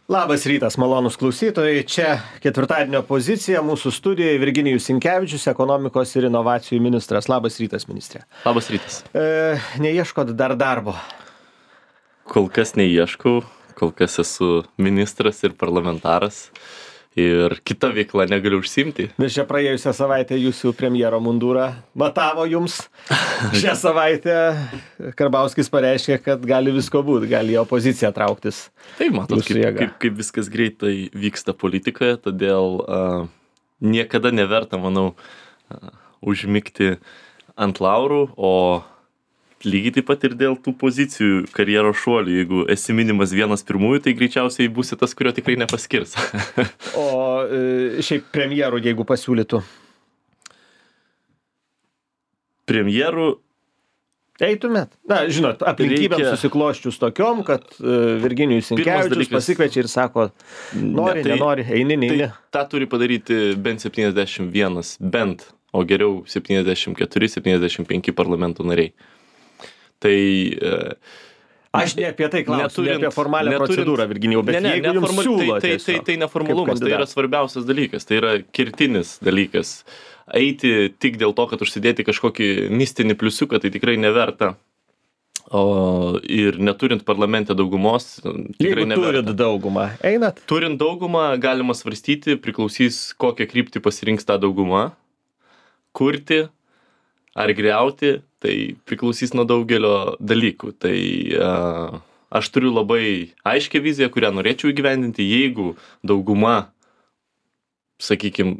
Labas rytas, malonūs klausytojai. Čia ketvirtadienio pozicija mūsų studijoje Virginijus Sinkevičius, ekonomikos ir inovacijų ministras. Labas rytas, ministrė. Labas rytas. Neieškot dar darbo? Kol kas neieškau, kol kas esu ministras ir parlamentaras ir kita veikla negaliu užsiimti. Nes čia praėjusią savaitę jūsų premjero mundurą matavo jums. Šią savaitę Karbauskis pareiškė, kad gali visko būti, gali į opoziciją trauktis. Tai matot, kaip viskas greitai vyksta politikoje, todėl niekada neverta, manau, užmigti ant laurų, o lygiai taip pat ir dėl tų pozicijų karjeros šuolių. Jeigu esi minimas vienas pirmųjų, tai greičiausiai būsi tas, kurio tikrai nepaskirs. O šiaip premjerų, jeigu pasiūlytų? Premjerų eitumėt? Na, žinot, aplinkybėms susikloščius tokiom, kad Virginijus Sinkevičius pasikviečia ir sako, nori, nenori, eini, neini. Tai tą turi padaryti bent 71, bent, o geriau 74-75 parlamento nariai. Tai aš ne apie tai klausiu, ne apie formalią procedūrą, Virginijau, bet jeigu jums siūlo tai neformalumas, tai yra svarbiausias dalykas, tai yra kertinis dalykas. Eiti tik dėl to, kad užsidėti kažkokį mistinį pliusiuką, tai tikrai neverta. Ir neturint parlamente daugumos, tikrai neverta. Jeigu turit daugumą, einat? Turint daugumą, galima svarstyti, priklausys, kokią kryptį pasirinks tą daugumą, kurti ar griauti, tai priklausys nuo daugelio dalykų. Tai aš turiu labai aiškią viziją, kurią norėčiau įgyvendinti. Jeigu dauguma, sakykime,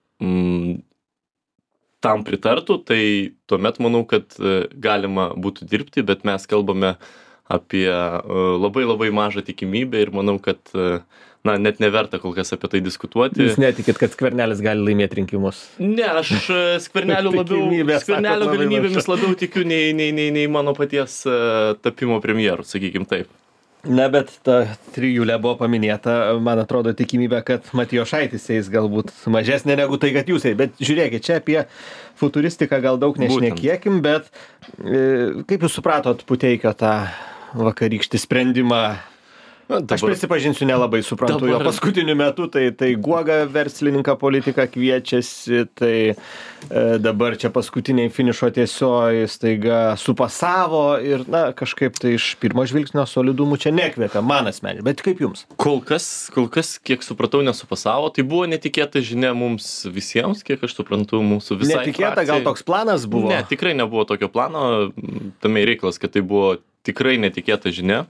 tam pritartų, tai tuomet manau, kad galima būtų dirbti, bet mes kalbame apie labai labai mažą tikimybę ir manau, kad net neverta kol kas apie tai diskutuoti. Jūs netikit, kad Skvernelis gali laimėti rinkimus? Ne, aš Skvernelio galimybėmis labiau tikiu nei mano paties tapimo premjeru, sakykim taip. Na, bet ta trijulė buvo paminėta, man atrodo, tikimybė, kad Matijošaitis eis galbūt mažesnė negu tai, kad jūs eis. Bet žiūrėkit, čia apie futuristiką gal daug nešnekėkim, bet kaip jūs supratot Puteikio tą vakarykštį sprendimą? Aš prisipažinsiu, nelabai suprantu jo paskutiniu metu, tai Guoga verslininką politiką kviečiasi, tai dabar čia paskutiniai finišo tiesioj staiga supasavo ir, kažkaip tai iš pirmo žvilgsnio solidumų čia nekvepia, man asmeniškai, bet kaip jums? Kol kas, kiek supratau, nesupasavo, tai buvo netikėta žinia mums visiems, kiek aš suprantu, mūsų visai netikėta, frakcijai. gal toks planas buvo? Ne, tikrai nebuvo tokio plano, tame reikalas, kad tai buvo tikrai netikėta žinia.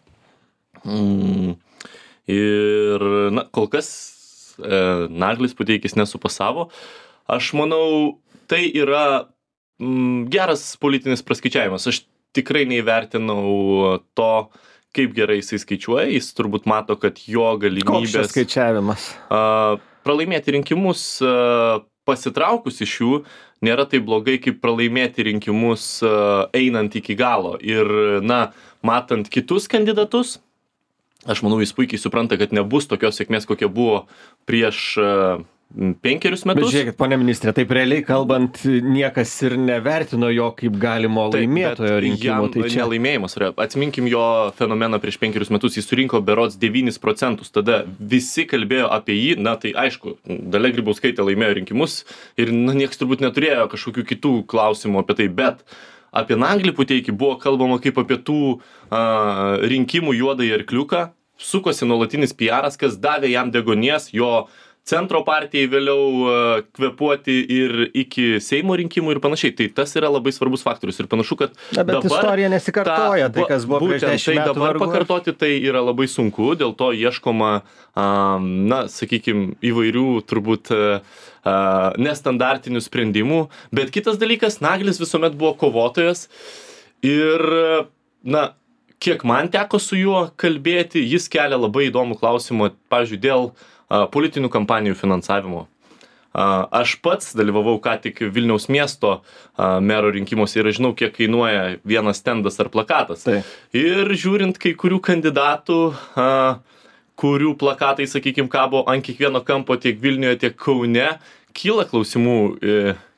Ir kol kas Naglis Puteikis nesupasavo. Aš manau, tai yra geras politinis praskaičiavimas. Aš tikrai neįvertinau to, kaip gerai jisai skaičiuoja. Jis turbūt mato, kad jo galimybės... Koks šis skaičiavimas? Pralaimėti rinkimus pasitraukus iš jų nėra taip blogai, kaip pralaimėti rinkimus einant iki galo. Ir, matant kitus kandidatus, aš manau, jis puikiai supranta, kad nebus tokios sėkmės, kokia buvo prieš 5 metus. Bet žiūrėkit, ponė ministrė, taip realiai kalbant, niekas ir nevertino jo kaip galimo laimėtojo rinkimų. Tai čia nelaimėjimas. Atsiminkim jo fenomeną prieš 5 metus, jis surinko berods 9%. Tada visi kalbėjo apie jį, tai aišku, Dalia Grybauskaitė laimėjo rinkimus ir niekas turbūt neturėjo kažkokių kitų klausimų apie tai, bet apie Naglį Puteikį buvo kalbama kaip apie tų rinkimų juodąjį arkliuką, sukosi nuolatinis PR'as, kas davė jam degonės, jo centro partijai vėliau kvepuoti ir iki Seimo rinkimų ir panašiai. Tai tas yra labai svarbus faktorius ir panašu, kad bet istorija nesikartoja, tai kas buvo prieš 10 metų. Dabar pakartoti tai yra labai sunku, dėl to ieškoma, sakykime, įvairių turbūt nestandartinių sprendimų, bet kitas dalykas, Naglis visuomet buvo kovotojas ir, kiek man teko su juo kalbėti, jis kelia labai įdomų klausimą, pavyzdžiui, dėl politinių kampanijų finansavimo. Aš pats dalyvavau ką tik Vilniaus miesto mero rinkimuose ir žinau, kiek kainuoja vienas stendas ar plakatas. Tai. Ir žiūrint kai kurių kandidatų, kurių plakatai, sakykime, kabo ant kiekvieno kampo tiek Vilniuje, tiek Kaune, kyla klausimų,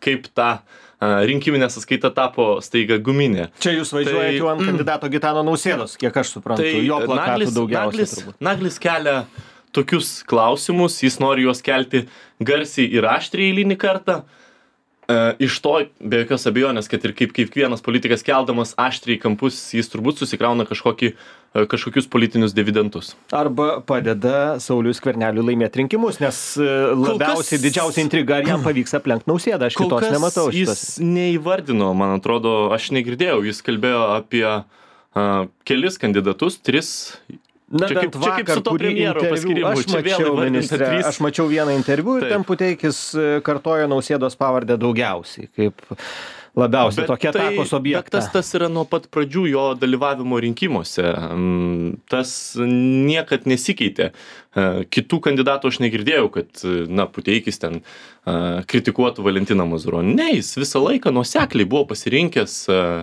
kaip ta rinkiminė sąskaita tapo staiga guminė. Čia jūs važiuojate jau ant kandidato Gitano Nausėdos, kiek aš suprantu, jo plakatų daugiausiai turbūt. Naglis kelia tokius klausimus, jis nori juos kelti garsiai ir aštriai eilinį kartą. Iš to, be jokios abejonės, kad ir kaip kiekvienas politikas keldamas aštriai kampus, jis turbūt susikrauna kažkokius politinius dividendus. Arba padeda Sauliui Skverneliui laimėti rinkimus, nes labiausiai didžiausia intriga, ar jam pavyks aplenkti Nausėdą, aš kitos nematau. Jis neįvardino, man atrodo, aš negirdėjau, jis kalbėjo apie kelis kandidatus, 3. Na, bent vakar, kurį interviu, aš mačiau vieną interviu ir ten Puteikis kartojo Nausėdos pavardę daugiausiai, kaip labiausiai tokia atakos objektas. Bet tas yra nuo pat pradžių jo dalyvavimo rinkimuose. Tas niekad nesikeitė. Kitų kandidatų aš negirdėjau, kad Puteikis ten kritikuotų Valentiną Mazuronį. Ne, jis visą laiką nuosekliai buvo pasirinkęs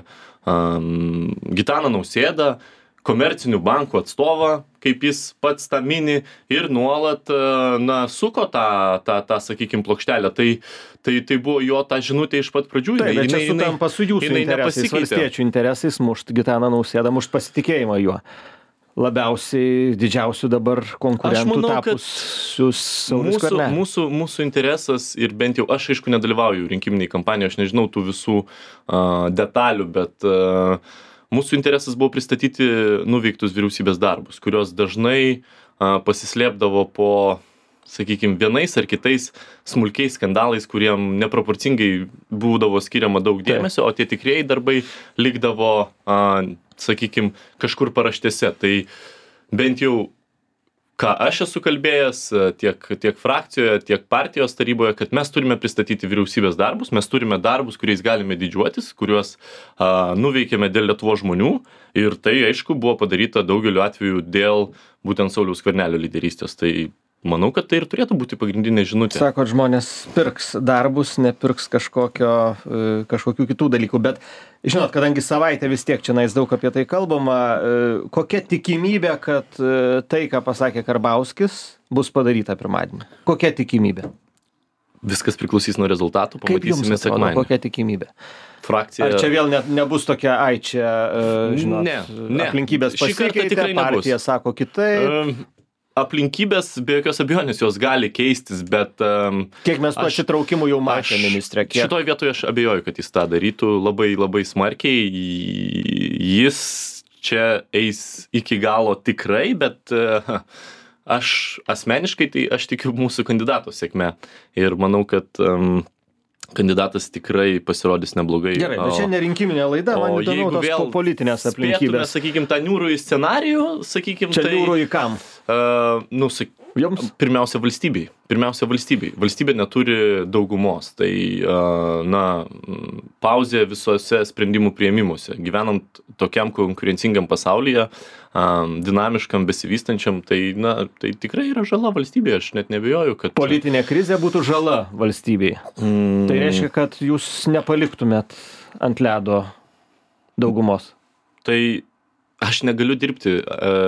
Gitaną Nausėdą, komercinių bankų atstovą, kaip jis pats tą mini, ir nuolat suko tą sakykim, plokštelę. Tai buvo jo ta žinutė iš pat pradžių. Taip, bet čia sutampa su jūsų interesais, valstiečių interesais, mušt Gitaną Nausėdą, mušt pasitikėjimą juo. Labiausiai didžiausių dabar konkurentų tapusius Saulius Skvernelis. Mūsų interesas, ir bent jau aš, aišku, nedalyvauju rinkiminiai kampanijoje, aš nežinau tų visų detalių, bet mūsų interesas buvo pristatyti nuveiktus vyriausybės darbus, kurios dažnai pasislėpdavo po, sakykime, vienais ar kitais smulkiais skandalais, kuriem neproporcingai būdavo skiriama daug dėmesio, o tie tikrieji darbai likdavo, sakykime, kažkur paraštėse. Tai bent jau, ką aš esu kalbėjęs tiek frakcijoje, tiek partijos taryboje, kad mes turime pristatyti vyriausybės darbus, mes turime darbus, kuriais galime didžiuotis, kuriuos nuveikėme dėl Lietuvos žmonių, ir tai, aišku, buvo padaryta daugeliu atveju dėl būtent Sauliaus Skvernelio lyderystės. Tai manau, kad tai ir turėtų būti pagrindinė žinutė. Sakot, žmonės pirks darbus, nepirks kažkokių kitų dalykų, bet žinot, kadangi savaitę vis tiek čia daug apie tai kalbama, kokia tikimybė, kad tai, ką pasakė Karbauskis, bus padaryta pirmadienį? Kokia tikimybė? Viskas priklausys nuo rezultatų, pamatysime sekmadienį. Kokia tikimybė? Frakcija... Ar čia vėl nebus tokia, žinot, aplinkybės pasikeitė, partija sako kitaip? Aplinkybės, be jokios abejonės, jos gali keistis, bet... Kiek mes to atsitraukimų jau matė, ministrė? Šitoj vietoje aš abejoju, kad jis tą darytų labai, labai smarkiai. Jis čia eis iki galo tikrai, bet aš asmeniškai tai aš tikiu mūsų kandidato sėkme. Ir manau, kad kandidatas tikrai pasirodys neblogai. Gerai, bet čia nerinkiminė laida, man įdomu tos politinės aplinkybės. Spėtume, sakykime, tą niūrųjį scenarijų, sakykime, čia niūrųjį kam? Pirmiausia valstybei. Valstybė neturi daugumos. Tai, pauzė visose sprendimų priėmimuose. Gyvenant tokiam konkurencingam pasaulyje, dinamiškam, besivystančiam, tai tikrai yra žala valstybėje. Aš net nebejoju, kad... Politinė krizė būtų žala valstybei. Tai reiškia, kad jūs nepaliktumėt ant ledo daugumos. Tai aš negaliu dirbti.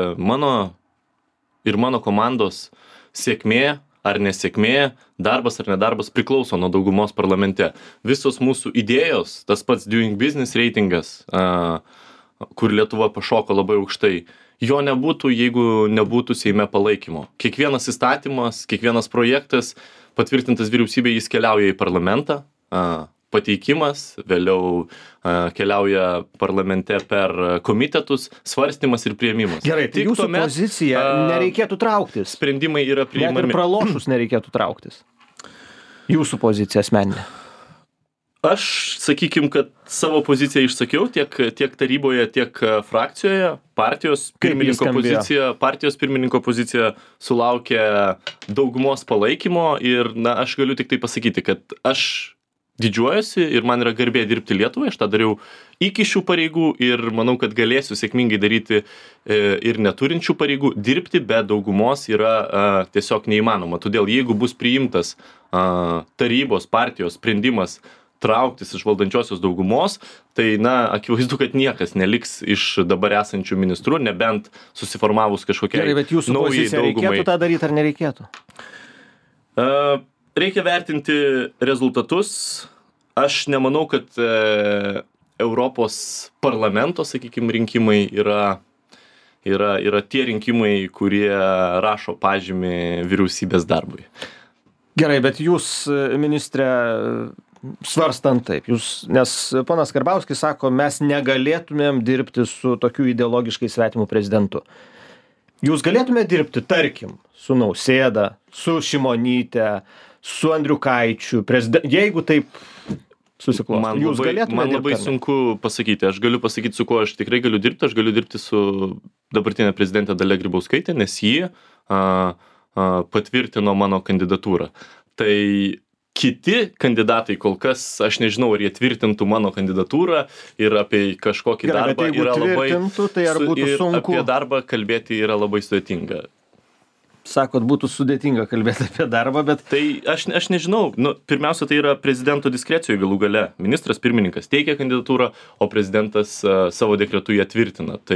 Mano komandos sėkmė ar nesėkmė, darbas ar nedarbas priklauso nuo daugumos parlamente. Visos mūsų idėjos, tas pats Doing Business reitingas, kur Lietuva pašoko labai aukštai, jo nebūtų, jeigu nebūtų Seime palaikymo. Kiekvienas įstatymas, kiekvienas projektas patvirtintas vyriausybėje, jis keliauja į parlamentą, pateikimas, vėliau keliauja parlamente per komitetus, svarstymas ir priėmimas. Gerai, tai jūsų pozicija nereikėtų trauktis. Sprendimai yra priimami. Net ir pralošus nereikėtų trauktis. Jūsų pozicija asmeninė. Aš, sakykim, kad savo poziciją išsakiau tiek taryboje, tiek frakcijoje. Partijos pirmininko pozicija sulaukė daugumos palaikymo ir aš galiu tik tai pasakyti, kad aš didžiuojuosi ir man yra garbė dirbti Lietuvai, aš tą dariau iki šių pareigų ir manau, kad galėsiu sėkmingai daryti ir neturinčių pareigų. Dirbti be daugumos yra tiesiog neįmanoma. Todėl jeigu bus priimtas tarybos partijos sprendimas trauktis iš valdančiosios daugumos, tai akivaizdu, kad niekas neliks iš dabar esančių ministrų, nebent susiformavus kažkokiai naujai daugumai. Gerai, bet jūsų pozicija reikėtų tą daryti ar nereikėtų? Reikia vertinti rezultatus. aš nemanau, kad Europos parlamento, sakykime, rinkimai yra tie rinkimai, kurie rašo pažymį vyriausybės darbui. Gerai, bet jūs, ministrė, svarstant taip, nes ponas Karbauskis sako, mes negalėtumėm dirbti su tokiu ideologiškai svetimu prezidentu. Jūs galėtumėte dirbti, tarkim, su Nausėda, su Šimonyte, su Andriukaičiu, jeigu taip susiklosto. Jūs galėtumėte man labai sunku pasakyti. Aš galiu pasakyti, su kuo aš tikrai galiu dirbti. Aš galiu dirbti su dabartinė prezidentė Dalia Grybauskaitė, nes ji patvirtino mano kandidatūrą. Tai kiti kandidatai kol kas, aš nežinau, ar jie tvirtintų mano kandidatūrą ir apie kažkokį darbą yra labai... Tai ar būtų sunku? Apie darbą kalbėti yra labai sudėtinga. Sakot, būtų sudėtinga kalbėti apie darbą, bet... Tai aš nežinau. Pirmiausia, tai yra prezidento diskrecijoje galų gale. Ministras pirmininkas teikia kandidatūrą, o prezidentas savo dekretu ją tvirtina. Tai,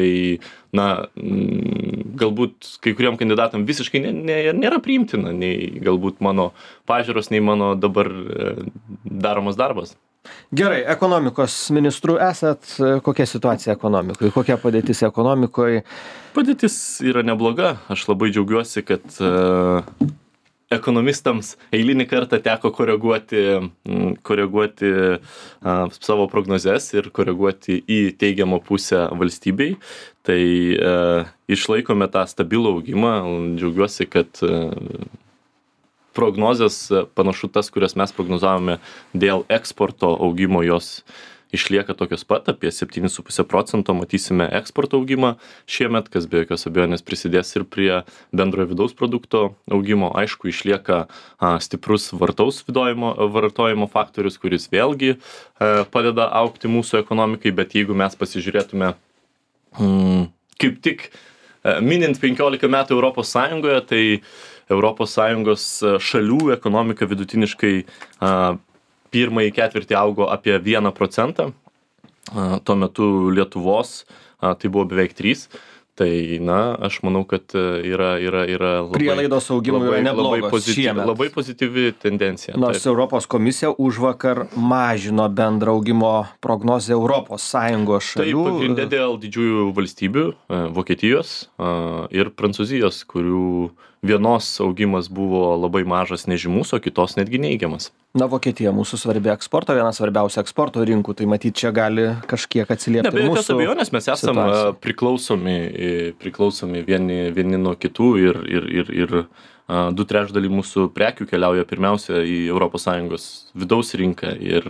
galbūt kai kuriam kandidatam visiškai nėra priimtina, nei galbūt mano pažiūros, nei mano dabar daromas darbas. Gerai, ekonomikos ministrų esat, kokia situacija ekonomikoje, kokia padėtis ekonomikoje? Padėtis yra nebloga, aš labai džiaugiuosi, kad ekonomistams eilinį kartą teko koreguoti savo prognozes ir koreguoti į teigiamą pusę valstybei. Tai išlaikome tą stabilų augimą, džiaugiuosi, kad prognozės panašu tas, kurias mes prognozavome dėl eksporto augimo, jos išlieka tokios pat, apie 7,5% matysime eksporto augimą šiemet, kas be jokios abejonės prisidės ir prie bendrojo vidaus produkto augimo. Aišku, išlieka stiprus vartojimo faktorius, kuris vėlgi padeda augti mūsų ekonomikai, bet jeigu mes pasižiūrėtume kaip tik minint 15 metų Europos Sąjungoje, tai Europos Sąjungos šalių ekonomika vidutiniškai pirmąjį ketvirtį augo apie 1%, tuo metu Lietuvos tai buvo beveik 3%. Tai, aš manau, kad yra labai... Prielaidos augimui yra neblogos šiemet. Labai pozityvi tendencija. Nors Europos komisija užvakar mažino bendrą augimo prognozę Europos Sąjungos šalių. Tai pagrindė dėl didžiųjų valstybių, Vokietijos ir Prancūzijos, kurių vienos augimas buvo labai mažas, nežymus, o kitos netgi neigiamas. Vokietija mūsų svarbi eksporto, viena svarbiausia eksporto rinkų, tai matyt, čia gali kažkiek atsiliepti mūsų situacijai. Be jokios abejonės, mes esame priklausomi vieni nuo kitų ir 2/3 mūsų prekių keliauja pirmiausia į ES vidaus rinką ir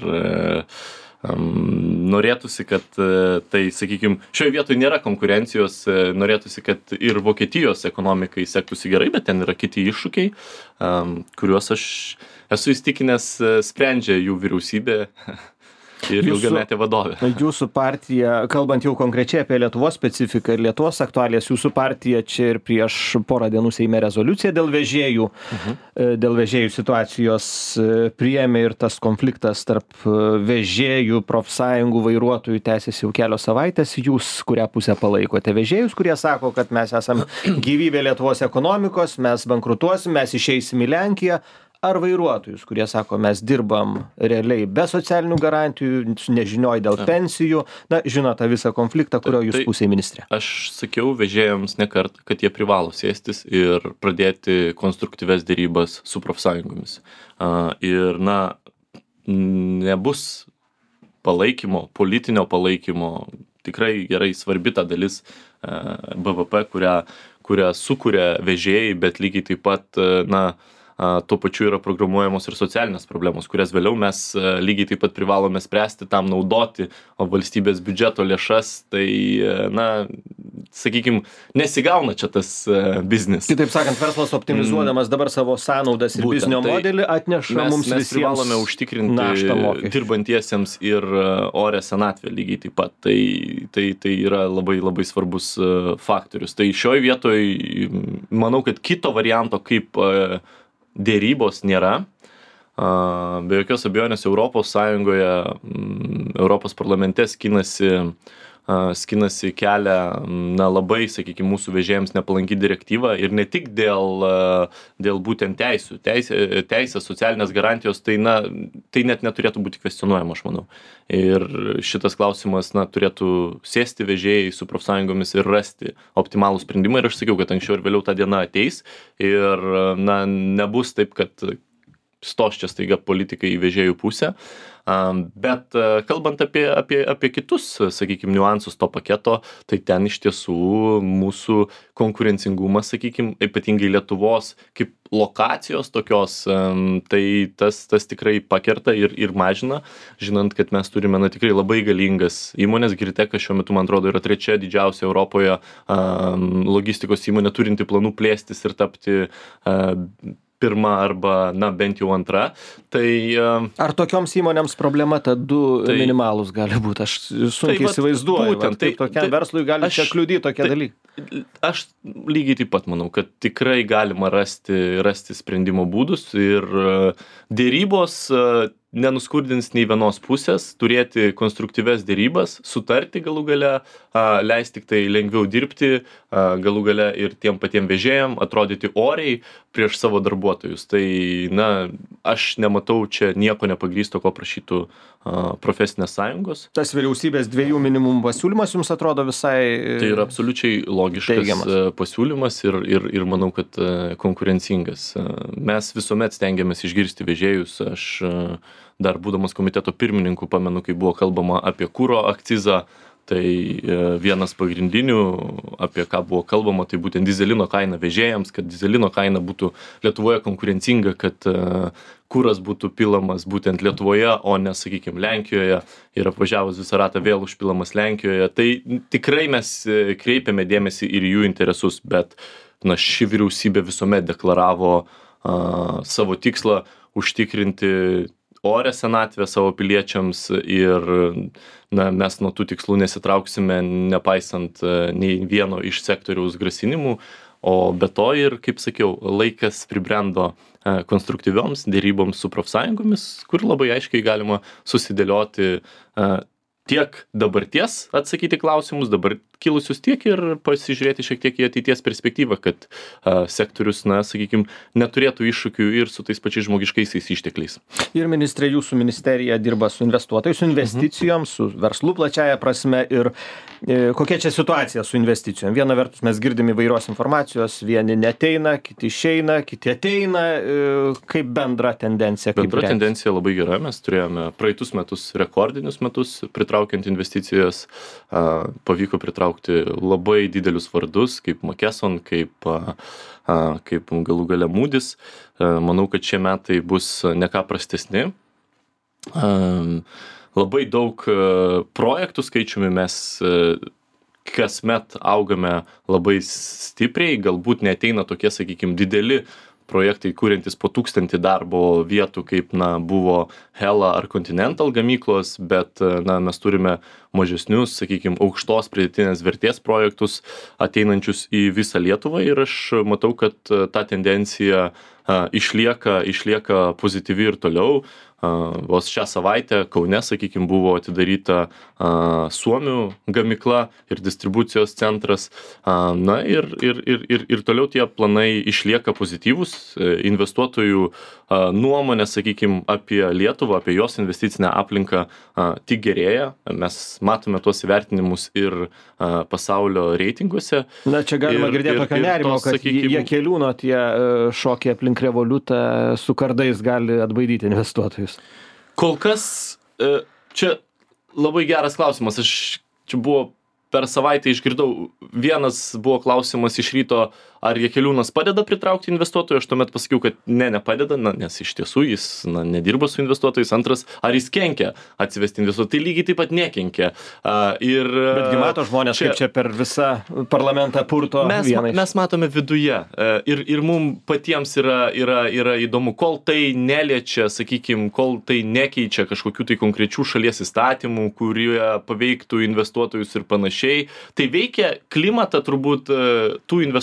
norėtųsi, kad tai, sakykime, šioje vietoje nėra konkurencijos, norėtųsi, kad ir Vokietijos ekonomikai sektųsi gerai, bet ten yra kiti iššūkiai, kuriuos aš esu įstikinęs sprendžia jų vyriausybė ir ilgametė vadovė. Jūsų partija, kalbant jau konkrečiai apie Lietuvos specifiką ir Lietuvos aktualijas, jūsų partija čia ir prieš porą dienų Seime rezoliuciją dėl vežėjų situacijos priėmė ir tas konfliktas tarp vežėjų, profsąjungų, vairuotojų tęsiasi jau kelios savaitės. Jūs kurią pusę palaikote? Vežėjus, kurie sako, kad mes esam gyvybė Lietuvos ekonomikos, mes bankrutuosim, mes išeisim į Lenkiją, ar vairuotojus, kurie sako, mes dirbam realiai be socialinių garantijų, nežinioj dėl pensijų, žinot tą visą konfliktą, kurio jūs pusėje ministrė? Aš sakiau vežėjams ne kartą, kad jie privalo sėstis ir pradėti konstruktyves dėrybas su profsąjungomis. Ir nebus palaikymo, politinio palaikymo, tikrai gerai svarbi ta dalis BVP, kurią sukuria vežėjai, bet lygiai taip pat, tuo pačiu yra programuojamos ir socialinės problemos, kurias vėliau mes lygiai taip pat privalome spręsti, tam naudoti valstybės biudžeto lėšas, tai, sakykime, nesigauna čia tas biznis. Kitaip sakant, verslas optimizuodamas dabar savo sąnaudas ir biznio modelį atneša mums visiems. Mes privalome užtikrinti dirbantiesiems ir orę senatvę lygiai taip pat. Tai yra labai labai svarbus faktorius. Tai šioje vietoje manau, kad kito varianto kaip dėrybos nėra. Be jokios abejonės Europos Sąjungoje, Europos parlamente skinasi skinasi kelią, labai, sakykime, mūsų vežėjams nepalanki direktyva ir ne tik dėl būtent teisų. Teisės, socialinės garantijos, tai net neturėtų būti kvestionuojama, aš manau. Ir šitas klausimas, turėtų sėsti vežėjai su profsąjungomis ir rasti optimalų sprendimą. Ir aš sakiau, kad anksčiau ir vėliau ta diena ateis ir, nebus taip, kad stos čia staiga politikai į vežėjų pusę. Bet kalbant apie kitus, sakykime, niuansus to paketo, tai ten iš tiesų mūsų konkurencingumas, sakykime, ypatingai Lietuvos kaip lokacijos tokios, tai tas tikrai pakerta ir mažina, žinant, kad mes turime tikrai labai galingas įmonės. Girtekas šiuo metu, man atrodo, yra 3 didžiausia Europoje logistikos įmonė, turinti planų plėstis ir tapti pirma arba, bent jau antra. Tai ar tokioms įmonėms problema ta 2 minimalus gali būti? Aš sunkiai įsivaizduoju. Būtent, taip tokiam verslui gali čia kliudyti tokie dalykai. Aš lygiai taip pat manau, kad tikrai galima rasti sprendimo būdus ir dėrybos nenuskurdins nei vienos pusės, turėti konstruktyves dėrybas, sutarti galų gale, leis tik tai lengviau dirbti, galų gale ir tiem patiem vežėjam atrodyti oriai prieš savo darbuotojus. Tai, aš nematau čia nieko nepagrįsto, ko prašytų profesinės sąjungos. Tas vyriausybės 2 minimum pasiūlymas jums atrodo visai Tai yra absoliučiai logiškas teigiamas pasiūlymas ir manau, kad konkurencingas. Mes visuomet stengiamės išgirsti vežėjus. Aš dar būdamas komiteto pirmininku pamenu, kai buvo kalbama apie kuro akcizą, tai vienas pagrindinių, apie ką buvo kalbama, tai būtent dizelino kaina vežėjams, kad dizelino kaina būtų Lietuvoje konkurencinga, kad kuras būtų pilamas būtent Lietuvoje, o ne, sakykime, Lenkijoje ir apvažiavus visą ratą vėl užpilamas Lenkijoje. Tai tikrai mes kreipiame dėmesį ir jų interesus, bet ši vyriausybė visuomet deklaravo savo tikslą užtikrinti orę senatvę savo piliečiams ir mes nuo tų tikslų nesitrauksime, nepaisant nei vieno iš sektoriaus grasinimų, o be to ir, kaip sakiau, laikas pribrendo konstruktyvioms dėryboms su profsąjungomis, kur labai aiškiai galima susidėlioti tiek dabarties atsakyti klausimus, dabar kilusius, tiek ir pasižiūrėti šiek tiek į ateities perspektyvą, kad sektorius, sakykime, neturėtų iššūkių ir su tais pačiais žmogiškaisiais ištekliais. Ir ministrė, jūsų ministerija dirba su investuotojais, su investicijom, su verslu plačiaja prasme ir kokia čia situacija su investicijom? Viena vertus mes girdim įvairios informacijos, vieni neateina, kiti išeina, kiti ateina, kaip bendra tendencija? Bendra tendencija labai gera, mes turėjome praeitus metus rekordinius metus pritraukiant investicijas, pavyko pritraukti labai didelius vardus, kaip McKesson, kaip galų gale Moody's. Manau, kad šie metai bus ne ką prastesni. Labai daug projektų skaičiumi mes kasmet augame labai stipriai, galbūt neateina tokie, sakykime, dideli projektai, kuriantis po 1000 darbo vietų, kaip buvo Hella ar Continental gamyklos, bet mes turime mažesnius, sakykime, aukštos pridėtinės vertės projektus ateinančius į visą Lietuvą ir aš matau, kad ta tendencija išlieka pozityvi ir toliau. Vos šią savaitę Kaune, sakykime, buvo atidaryta Suomių gamykla ir distribucijos centras. Ir toliau tie planai išlieka pozityvūs. Investuotojų nuomonė, sakykime, apie Lietuvą, apie jos investicinę aplinką tik gerėja. Mes matome tuos įvertinimus ir pasaulio reitinguose. Čia galima girdėti tokio nerimo, kad Jakeliūno tie šokiai aplink Revoliutą su kardais gali atbaidyti investuotojus. Kol kas, čia labai geras klausimas. Čia buvo per savaitę išgirdau, vienas buvo klausimas iš ryto, ar Jakeliūnas padeda pritraukti investuotojų, aš tuomet pasakiau, kad nepadeda, nes iš tiesų jis nedirba su investuotojais. Antras, ar jis kenkia atsivesti investuotojų, tai lygiai taip pat nekenkia. Betgi mato žmonės, kaip čia per visą parlamentą purto vienai. Mes matome viduje ir mums patiems yra įdomu, kol tai neliečia, sakykime, kol tai nekeičia kažkokių tai konkrečių šalies įstatymų, kurie paveiktų investuotojus ir panašiai. Tai veikia klimatą turbūt tų investuotojų, kurie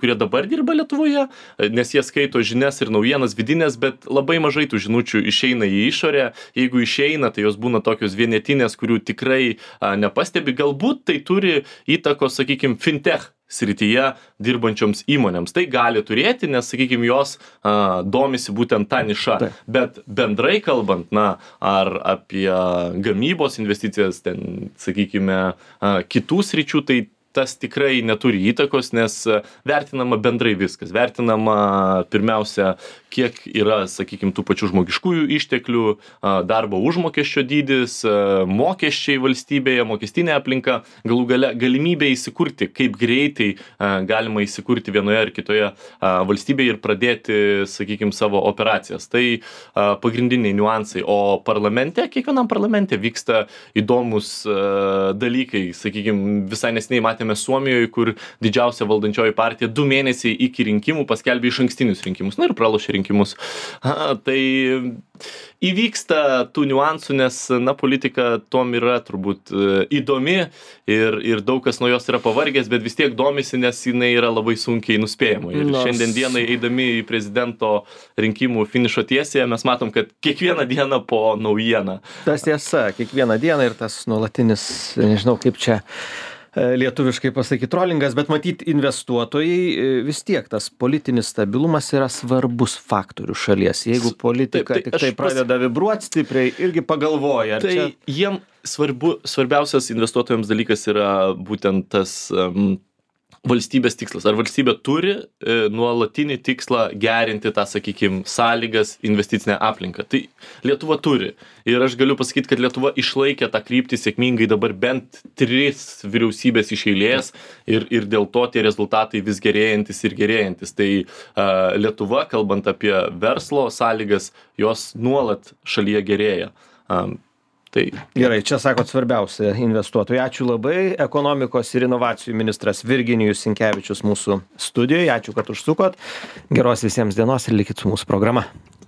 kurie dabar dirba Lietuvoje, nes jie skaito žinias ir naujienas vidinės, bet labai mažai tų žinučių išeina į išorę. Jeigu išeina, tai jos būna tokios vienetinės, kurių tikrai nepastebi. Galbūt tai turi įtakos, sakykime, fintech srityje dirbančioms įmonėms. Tai gali turėti, nes, sakykime, jos domisi būtent tą nišą. Bet bendrai kalbant, ar apie gamybos investicijas, ten, sakykime, kitų sričių, tai tas tikrai neturi įtakos, nes vertinama bendrai viskas. Vertinama pirmiausia, kiek yra, sakykime, tų pačių žmogiškųjų išteklių, darbo užmokesčio dydis, mokesčiai valstybėje, mokestinė aplinka, galų gale galimybė įsikurti, kaip greitai galima įsikurti vienoje ar kitoje valstybėje ir pradėti, sakykime, savo operacijas. Tai pagrindiniai niuansai. O parlamente, kiekvienam parlamente vyksta įdomus dalykai. Sakykime, visai neseniai matėme Suomijoje, kur didžiausia valdančioji partija 2 mėnesiai iki rinkimų paskelbė išankstinius rinkimus. Ir pralošė rinkimus. Tai įvyksta tų niuansų, nes, politika tom yra turbūt įdomi ir daug kas nuo jos yra pavargęs, bet vis tiek domisi, nes jinai yra labai sunkiai nuspėjama. Ir šiandien dienai eidami į prezidento rinkimų finišo tiesėje, mes matom, kad kiekvieną dieną po naujieną. Tas tiesa, kiekvieną dieną ir tas nuolatinis, nežinau kaip čia lietuviškai pasakyti, trollingas, bet matyt investuotojai vis tiek tas politinis stabilumas yra svarbus faktorius šalies. Jeigu politika tik tai pradeda vibruoti stipriai, irgi pagalvoja. Tai jiem svarbiausias investuotojams dalykas yra būtent tas valstybės tikslas. Ar valstybė turi nuolatinį tikslą gerinti tą, sakykime, sąlygas, investicinę aplinką. Tai Lietuva turi. Ir aš galiu pasakyti, kad Lietuva išlaikė tą kryptį sėkmingai dabar bent 3 vyriausybės iš eilės ir dėl to tie rezultatai vis gerėjantis ir gerėjantis. Tai Lietuva, kalbant apie verslo sąlygas, jos nuolat šalyje gerėja. Tai gerai, čia sakot svarbiausia investuotojai. Ačiū labai. Ekonomikos ir inovacijų ministras Virginijus Sinkevičius mūsų studijoje. Ačiū, kad užsukot. Geros visiems dienos ir likit su mūsų programa.